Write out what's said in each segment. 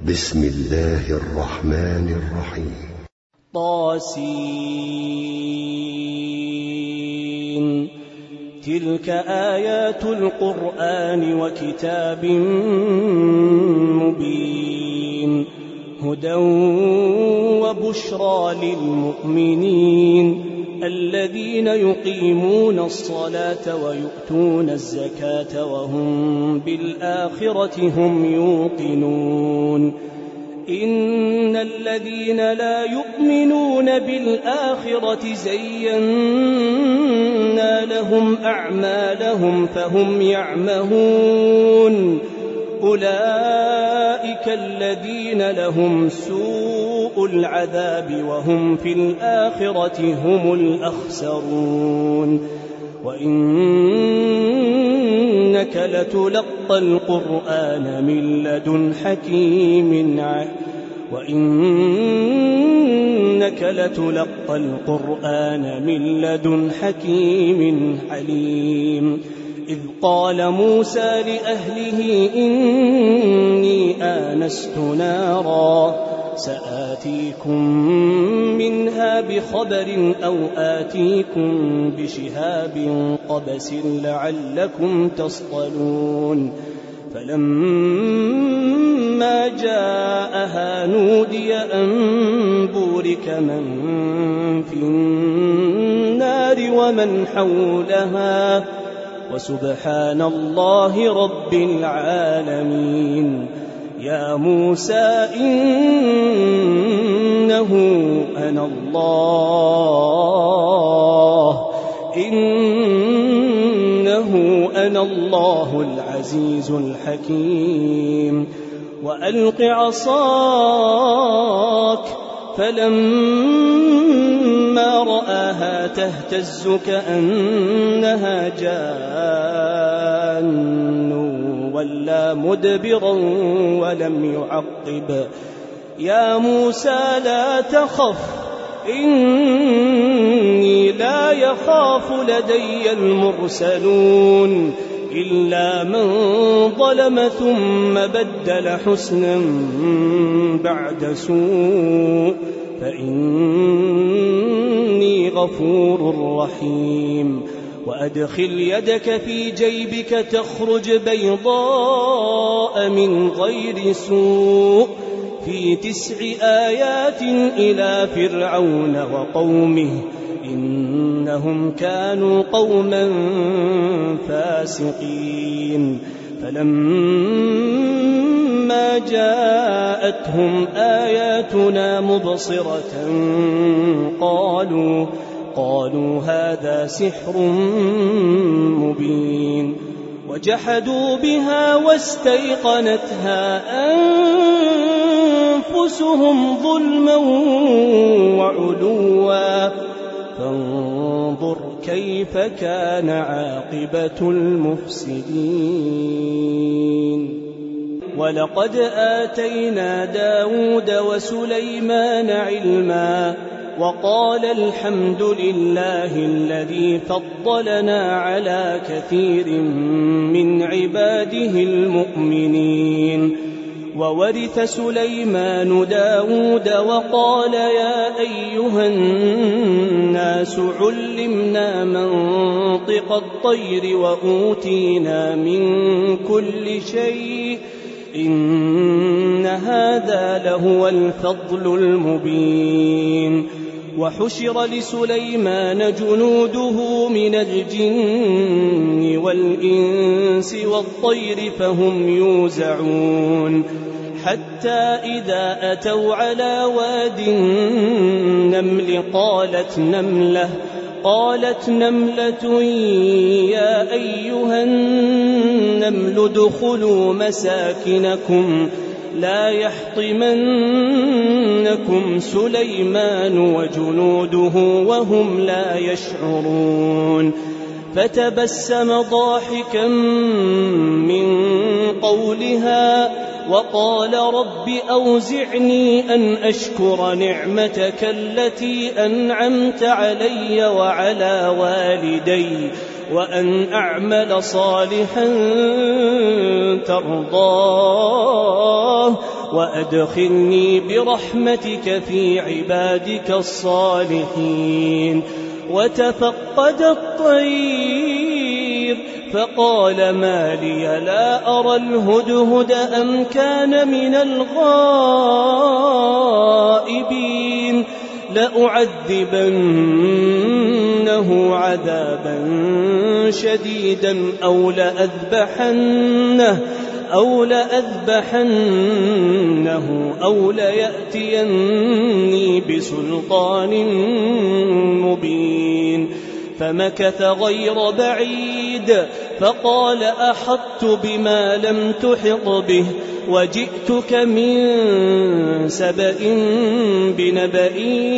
بسم الله الرحمن الرحيم. طاسين. تلك آيات القرآن وكتاب مبين، هدى وبشرى للمؤمنين الذين يقيمون الصلاة ويؤتون الزكاة وهم بالآخرة هم يوقنون. إن الذين لا يؤمنون بالآخرة زينا لهم أعمالهم فهم يعمهون. أولئك الذين لهم سوء العذاب وهم في الآخرة هم الأخسرون. وإنك لتلقى القرآن من لدن حكيم عليم. إذ قال موسى لأهله إني آنست نارا سآتيكم منها بخبر أو آتيكم بشهاب قبس لعلكم تصطلون. فلما جاءها نودي أن بورك من في النار ومن حولها وسبحان الله رب العالمين. يا موسى إنه أنا الله العزيز الحكيم. وألق عصاك فلما رآها تهتز كأنها جان ولا مدبرا ولم يعقب. يا موسى لا تخف إني لا يخاف لدي المرسلون إلا من ظلم ثم بدل حسنا بعد سوء فإني غفور رحيم. وأدخل يدك في جيبك تخرج بيضاء من غير سوء في 9 آيات إلى فرعون وقومه إنهم كانوا قوما فاسقين. فلما جاءتهم آياتنا مبصرة قالوا هذا سحر مبين. وجحدوا بها واستيقنتها أنفسهم ظلما وعلوا فانظر كيف كان عاقبة المفسدين. ولقد آتينا داود وسليمان علما وقال الحمد لله الذي فضلنا على كثير من عباده المؤمنين. وورث سليمان داود وقال يا أيها الناس علمنا منطق الطير وأوتينا من كل شيء إن هذا لهو الفضل المبين. وحشر لسليمان جنوده من الجن والإنس والطير فهم يوزعون حتى إذا أتوا على واد النمل قالت نملة يا أيها النمل ادخلوا مساكنكم لا يحطمنكم سليمان وجنوده وهم لا يشعرون. فتبسم ضاحكا من قولها وقال رب أوزعني أن أشكر نعمتك التي أنعمت علي وعلى والدي وأن أعمل صالحا ترضاه وأدخلني برحمتك في عبادك الصالحين. وتفقد الطير فقال ما لي لا أرى الهدهد أم كان من الغائبين لأعذبنه عذابا شديدا أو لأذبحنه أو ليأتيني بسلطان مبين. فمكث غير بعيد فقال أحطت بما لم تحط به وجئتك من سبأ بنبأ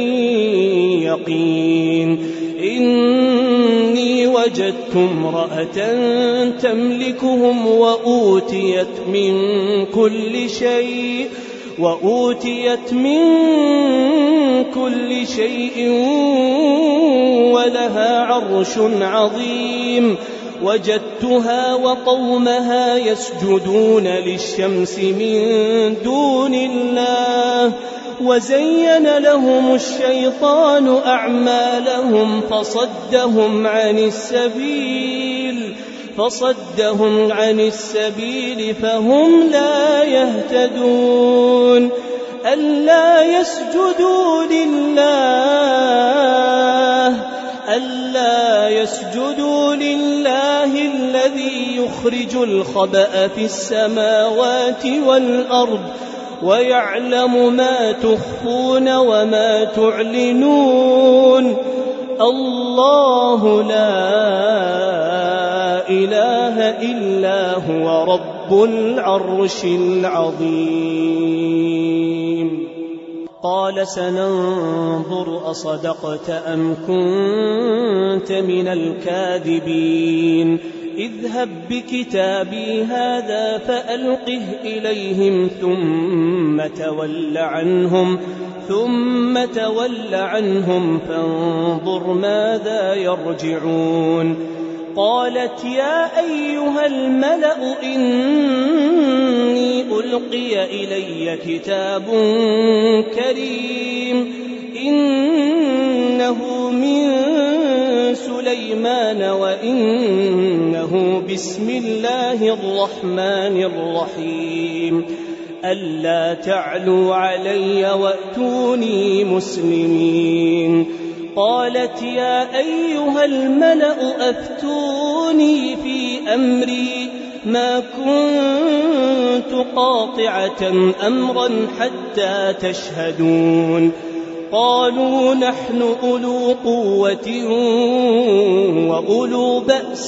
يقين. إني وجدت امرأة تملكهم وأوتيت من كل شيء ولها عرش عظيم. وجدتها وقومها يسجدون للشمس من دون الله وزين لهم الشيطان أعمالهم فصدهم عن السبيل فهم لا يهتدون. ألا يسجدوا لله الذي يخرج الخبأ في السماوات والأرض ويعلم ما تخفون وما تعلنون. الله لا إله إلا هو رب العرش العظيم. قال سننظر أصدقت أم كنت من الكاذبين. اذهب بكتابي هذا فألقه إليهم ثم تول عنهم فانظر ماذا يرجعون. قالت يا أيها الملأ إني ألقي إلي كتاب كريم إنه من سليمان وإنه بسم الله الرحمن الرحيم. ألا تعلوا علي وأتوني مسلمين. قالت يا أيها الملأ أفتوني في أمري ما كنت قاطعة أمرا حتى تشهدون. قالوا نحن أولو قوة وأولو بأس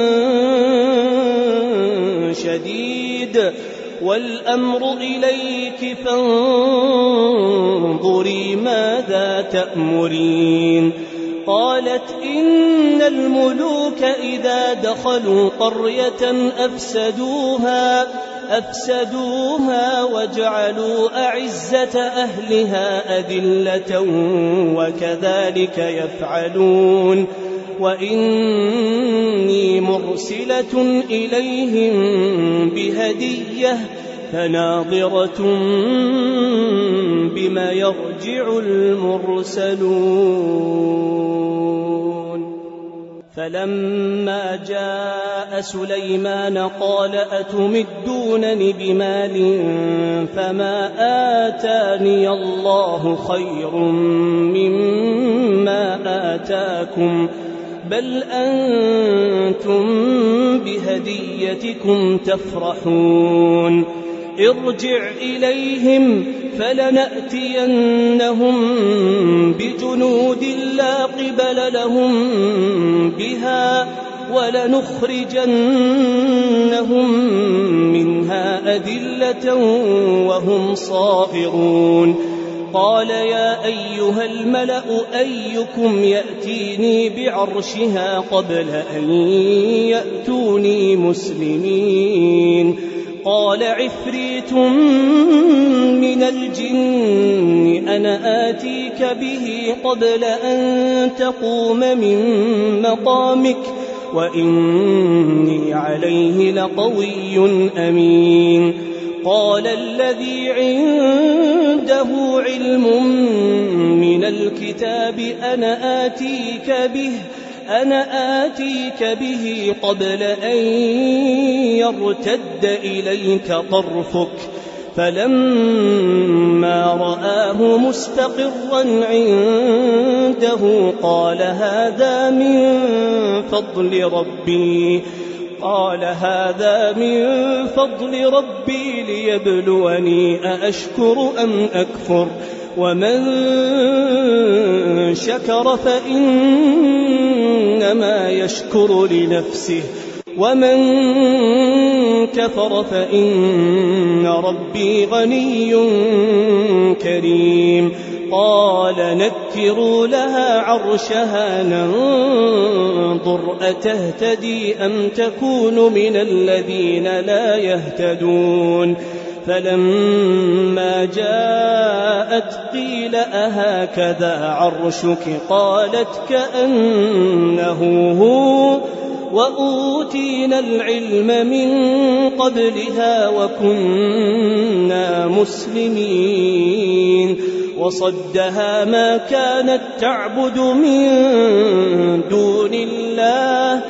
شديد والأمر إليك فانظري ماذا تأمرين. قالت إن الملوك إذا دخلوا قرية أفسدوها وجعلوا أعزة أهلها أذلة وكذلك يفعلون. وإني مرسلة إليهم بهدية فناظرة بما يرجع المرسلون. فلما جاء سليمان قال أتمدونني بمال فما آتاني الله خير مما آتاكم بل أنتم بهديتكم تفرحون. ارجع إليهم فلنأتينهم بجنود لا قبل لهم بها ولنخرجنهم منها أذلة وهم صاغرون. قال يا أيها الملأ أيكم يأتيني بعرشها قبل أن يأتوني مسلمين. قال عفريت من الجن أنا آتيك به قبل أن تقوم من مقامك وإني عليه لقوي أمين. قال الذي عنده علم من الكتاب أنا آتيك به قبل أن يرتد إليك طرفك فلما رآه مستقرا عنده قال هذا من فضل ربي ليبلوني أأشكر أم أكفر ومن شكر فإنما يشكر لنفسه ومن كفر فإن ربي غني كريم قال نكروا لها عرشها ننظر أتهتدي أم تكون من الذين لا يهتدون فلما جاءت قيل أهكذا عرشك قالت كأنه هو وأوتينا العلم من قبلها وكنا مسلمين وصدها ما كانت تعبد من دون الله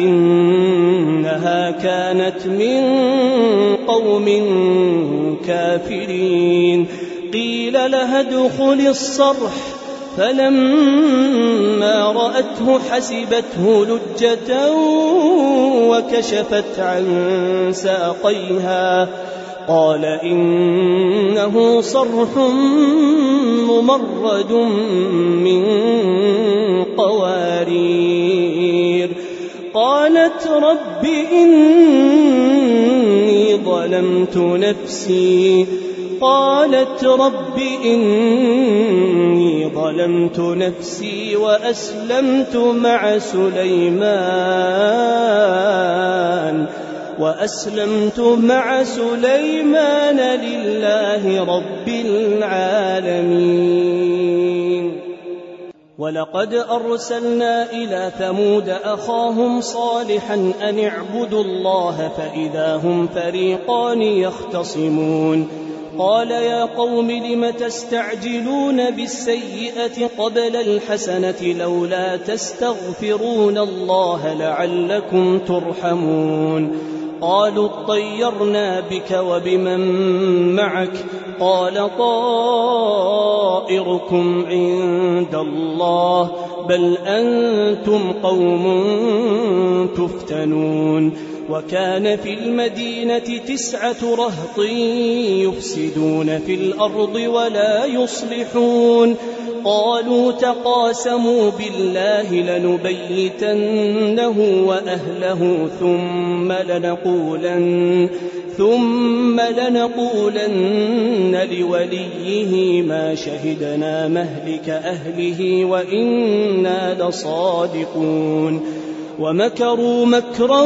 إنها كانت من قوم كافرين قيل لها ادخل الصرح فلما رأته حسبته لجة وكشفت عن ساقيها قال إنه صرح ممرد من قوارير قالت رب إني ظلمت نفسي وأسلمت مع سليمان لله رب العالمين ولقد أرسلنا إلى ثمود أخاهم صالحا أن اعبدوا الله فإذا هم فريقان يختصمون قال يا قوم لم تستعجلون بالسيئة قبل الحسنة لولا تستغفرون الله لعلكم ترحمون قالوا اطيرنا بك وبمن معك قال طائركم عند الله بل أنتم قوم تفتنون وكان في المدينة 9 رهط يفسدون في الأرض ولا يصلحون قالوا تقاسموا بالله لنبيتنه وأهله ثم لنقولن لوليه ما شهدنا مهلك أهله وإنا لصادقون ومكروا مكرا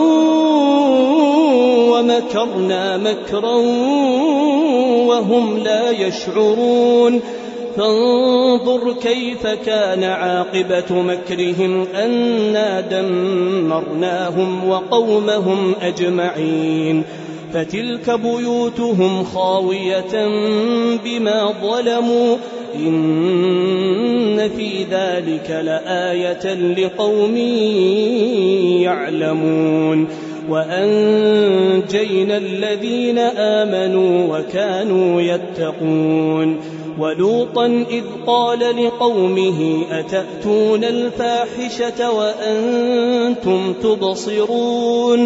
ومكرنا مكرا وهم لا يشعرون فانظر كيف كان عاقبة مكرهم أنا دمرناهم وقومهم أجمعين فتلك بيوتهم خاوية بما ظلموا إن في ذلك لآية لقوم يعلمون وأنجينا الذين آمنوا وكانوا يتقون ولوطا إذ قال لقومه أتأتون الفاحشة وأنتم تبصرون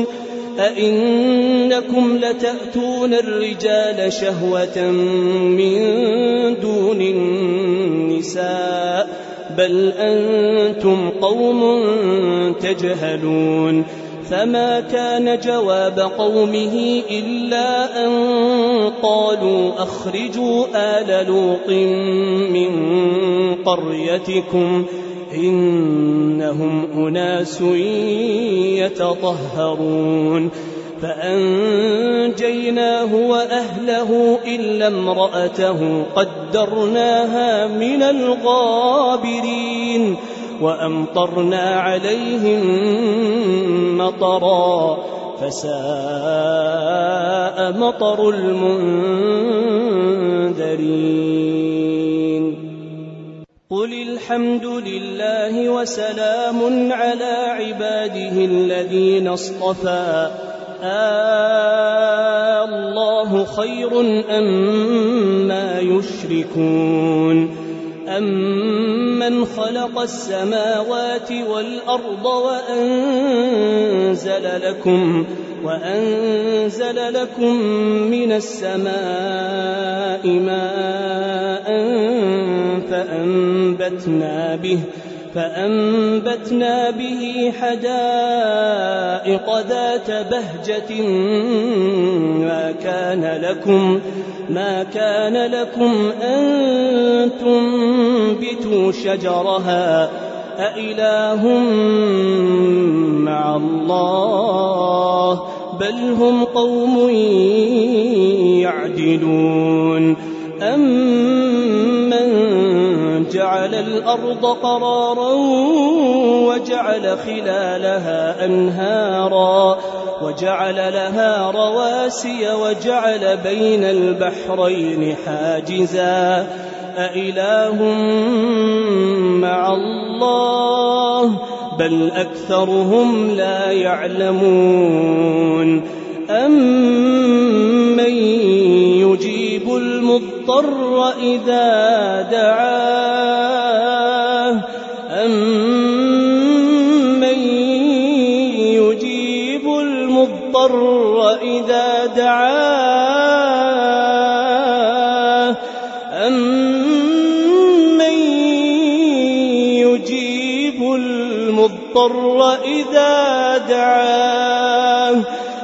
أئنكم لتأتون الرجال شهوة من دون النساء بل أنتم قوم تجهلون فما كان جواب قومه إلا أن قالوا أخرجوا آل لوط من قريتكم إنهم أناس يتطهرون فأنجيناه وأهله إلا امرأته قدرناها من الغابرين وأمطرنا عليهم مطرا فساء مطر المنذرين. قل الحمد لله وسلام على عباده الذين اصطفى الله خير أما يشركون أمن خلق السماوات والأرض وأنزل لكم من السماء ماء فأنبتنا به حدائق ذات بهجة ما كان لكم أن تنبتوا شجرها أإله مع الله بل هم قوم يعدلون. أمن جعل الأرض قرارا وجعل خلالها أنهارا وجعل لها رواسي وجعل بين البحرين حاجزا أإله مع الله بل أكثرهم لا يعلمون. أمن يجيب المضطر إذا دعاه أمن يجيب المضطر إذا دعاه أمن يجيب المضطر إذا دعاه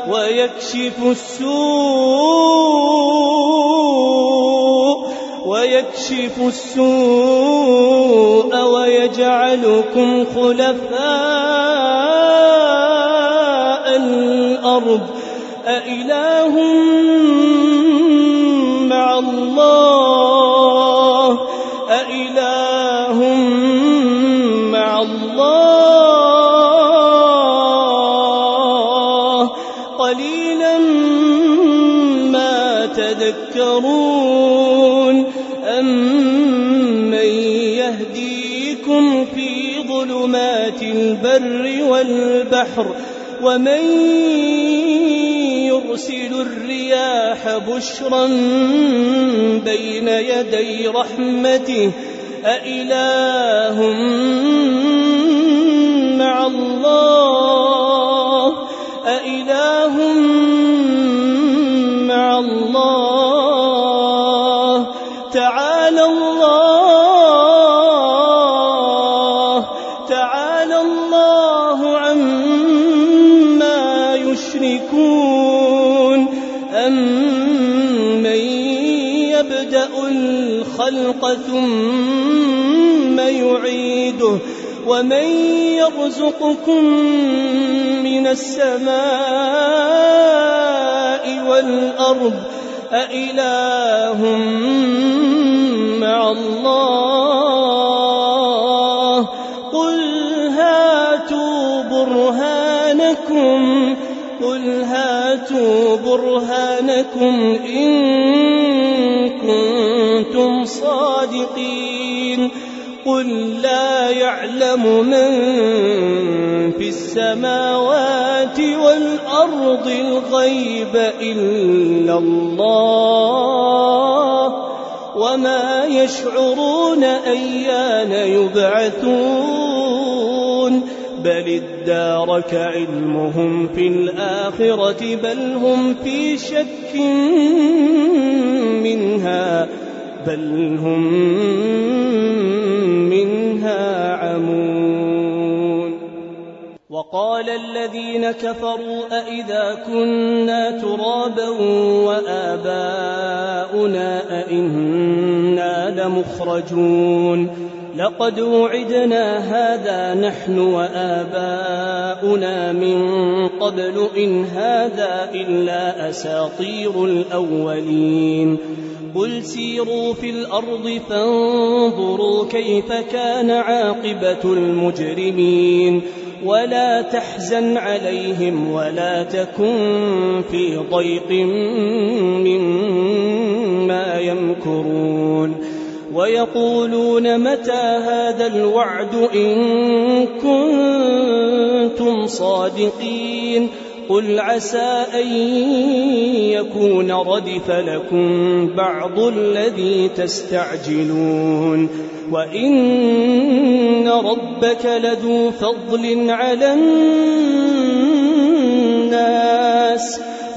ويكشف السوء ويجعلكم خلفاء الأرض أإله مع الله قليلا ما تذكرون. أمن يهديكم في ظلمات البر والبحر ومن يرسل الرياح بشرا بين يدي رحمته أإله مع الله تعالى الله عما يشركون. أمن يبدأ الخلق ثم يعيده ومن يرزقكم من السماء والأرض أإله مع الله قل هاتوا برهانكم إن كنتم صادقين. قل لا يعلم من في السماوات والأرض الغيب إلا الله وما يشعرون أيان يبعثون بل ادارك علمهم في الآخرة بل هم في شك منها عمون. وقال الذين كفروا أئذا كنا ترابا وآباؤنا أئنا لمخرجون لقد وعدنا هذا نحن وآباؤنا من قبل إن هذا إلا أساطير الأولين. قل سيروا في الأرض فانظروا كيف كان عاقبة المجرمين. ولا تحزن عليهم ولا تكن في ضيق مما يمكرون ويقولون متى هذا الوعد إن كنتم صادقين قل عسى أن يكون ردف لكم بعض الذي تستعجلون وإن ربك لذو فضل على الناس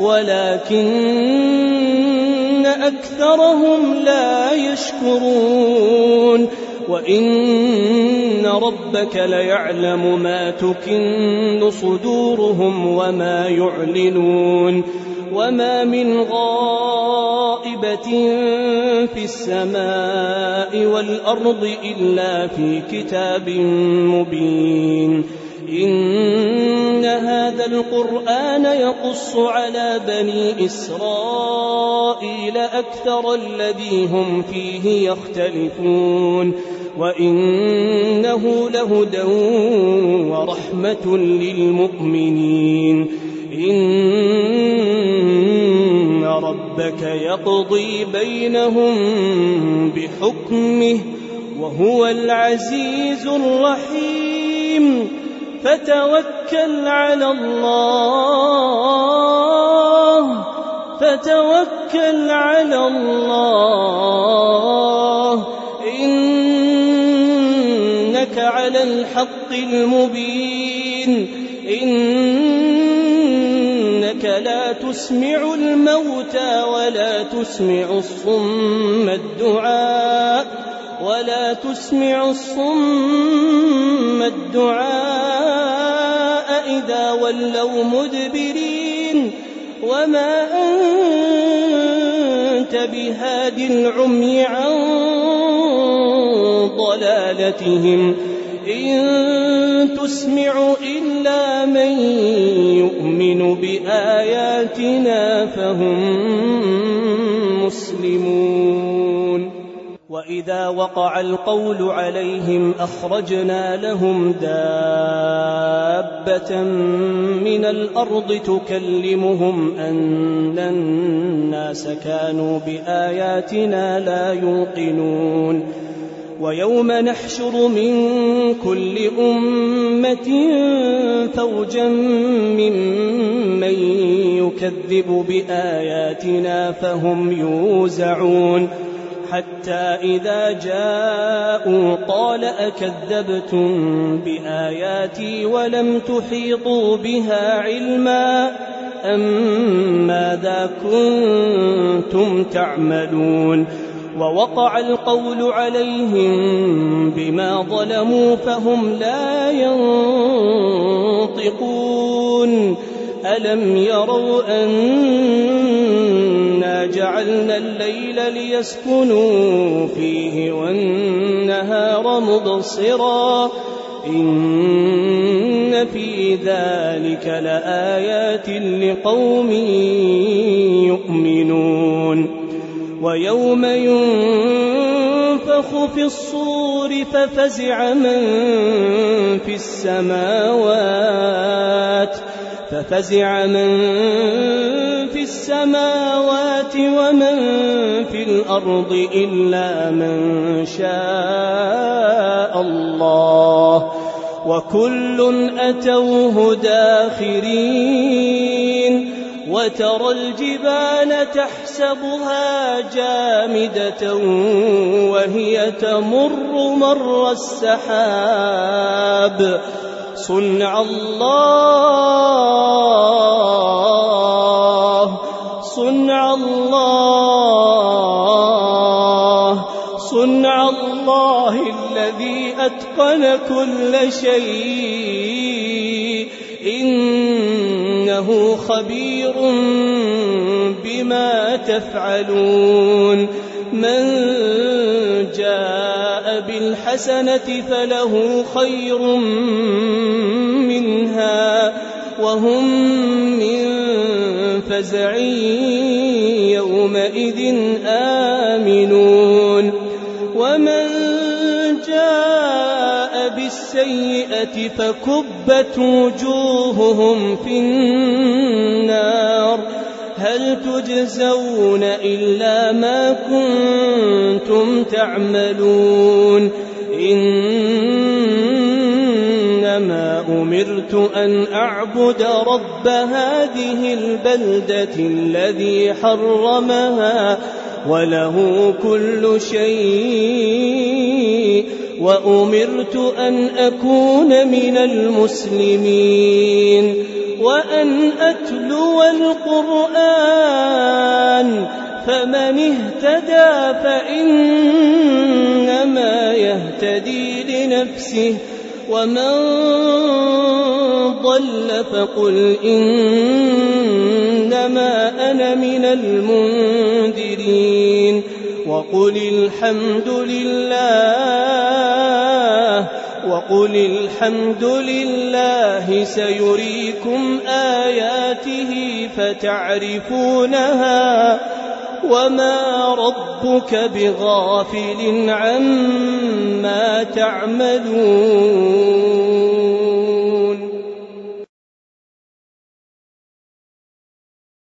ولكن أكثرهم لا يشكرون وإن ربك ليعلم ما تكن صدورهم وما يعلنون وما من غائبة في السماء والأرض إلا في كتاب مبين إن هذا القرآن يقص على بني إسرائيل أكثر الذي هم فيه يختلفون وإنه لهدى ورحمة للمؤمنين إن ربك يقضي بينهم بحكمه وهو العزيز الرحيم فتوكل على الله إنك على الحق المبين إنك لا تسمع الموتى ولا تسمع الصم الدعاء إذا ولوا مدبرين وما أنت بهاد العمي عن ضلالتهم إن تسمع إلا من يؤمن بآياتنا فهم مسلمون وإذا وقع القول عليهم أخرجنا لهم دابة من الأرض تكلمهم أن الناس كانوا بآياتنا لا يوقنون ويوم نحشر من كل أمة فوجا ممن يكذب بآياتنا فهم يوزعون حتى إذا جاءوا قال أكذبتم بآياتي ولم تحيطوا بها علما أم ماذا كنتم تعملون ووقع القول عليهم بما ظلموا فهم لا ينطقون ألم يروا أنا جعلنا الليل ليسكنوا فيه والنهار مبصرا إن في ذلك لآيات لقوم يؤمنون ويوم ينفخ في الصور ففزع من في السماوات ومن في الأرض إلا من شاء الله وكل أتوه داخرين وترى الجبال تحسبها جامدة وهي تمر مر السحاب صنع الله الذي أتقن كل شيء إنه خبير بما تفعلون من جاء بالحسنة فله خير منها وهم من فزع يومئذ آمنون ومن جاء السيئة فكبت وجوههم في النار هل تجزون إلا ما كنتم تعملون إنما أمرت أن أعبد رب هذه البلدة الذي حرمها وله كل شيء وأمرت أن أكون من المسلمين وأن أتلو القرآن فمن اهتدى فإنما يهتدي لنفسه ومن ضل فقل إنما أنا من المنذرين وقل الحمد لله سيريكم آياته فتعرفونها وما ربك بغافل عما تعملون